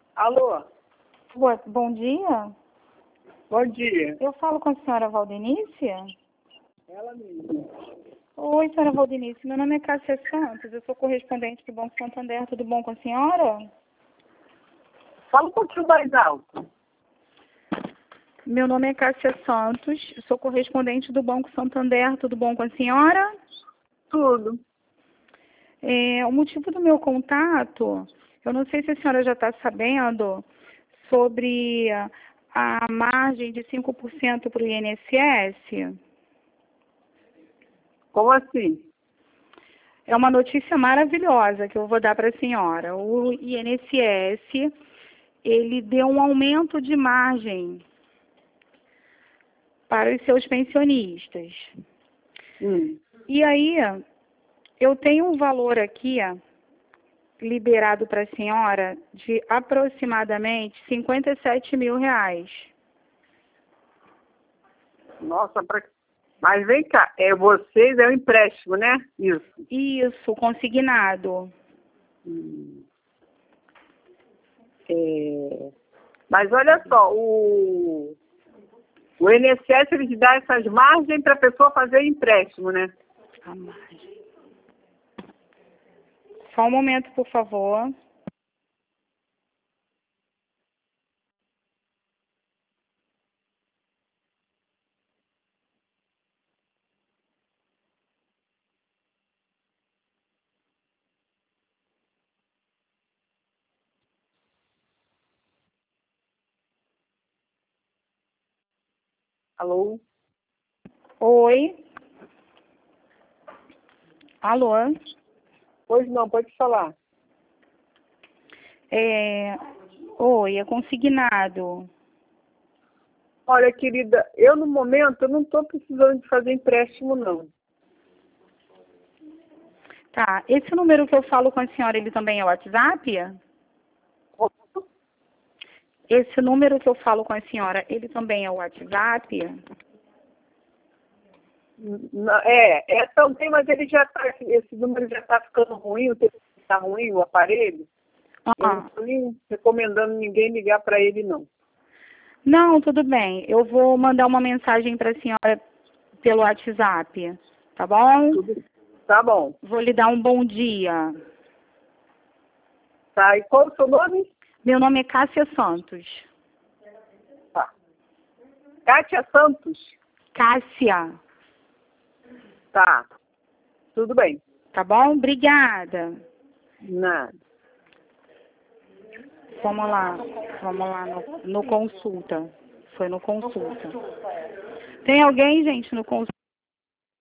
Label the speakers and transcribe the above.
Speaker 1: Alô,
Speaker 2: Bom dia.
Speaker 1: bom dia.
Speaker 2: Eu falo com a senhora Valdenice?
Speaker 1: Ela mesma.
Speaker 2: Oi, senhora Valdenice. Meu nome é Cássia Santos. Eu sou correspondente do Banco Santander. Tudo bom com a senhora?
Speaker 1: Fala um pouquinho mais alto.
Speaker 2: Meu nome é Cássia Santos. Eu sou correspondente do Banco Santander. Tudo bom com a senhora?
Speaker 1: Tudo.
Speaker 2: O motivo do meu contato, eu não sei se a senhora já está sabendo sobre a margem de 5% para o INSS.
Speaker 1: Como assim?
Speaker 2: É uma notícia maravilhosa que eu vou dar para a senhora. O INSS, ele deu um aumento de margem para os seus pensionistas. E aí, eu tenho um valor aqui, liberado para a senhora, de aproximadamente R$ 57 mil.
Speaker 1: Nossa, mas vem cá, vocês é um empréstimo, né? Isso.
Speaker 2: Isso, consignado.
Speaker 1: Mas olha só, o INSS ele dá essas margens para a pessoa fazer empréstimo, né?
Speaker 2: A margem. Só um momento, por favor.
Speaker 1: Alô?
Speaker 2: Oi. Alô.
Speaker 1: Pois não, pode falar.
Speaker 2: Oi, é consignado.
Speaker 1: Olha, querida, eu no momento eu não estou precisando de fazer empréstimo, não.
Speaker 2: Tá, esse número que eu falo com a senhora, ele também é o WhatsApp? Esse número que eu falo com a senhora, ele também é o WhatsApp?
Speaker 1: Também, mas ele já tá, esse número já está ficando ruim, o telefone está ruim, o aparelho. Eu não estou nem recomendando ninguém ligar para ele, não.
Speaker 2: Não, tudo bem. Eu vou mandar uma mensagem para a senhora pelo WhatsApp, tá bom?
Speaker 1: Tá bom.
Speaker 2: Vou lhe dar um bom dia.
Speaker 1: Tá, e qual o seu nome?
Speaker 2: Meu nome é Cássia Santos.
Speaker 1: Tá. Kátia Santos?
Speaker 2: Cássia.
Speaker 1: Tá. Tudo bem.
Speaker 2: Tá bom? Obrigada.
Speaker 1: Nada.
Speaker 2: Vamos lá no consulta. Foi no consulta. Tem alguém, gente, no consulta?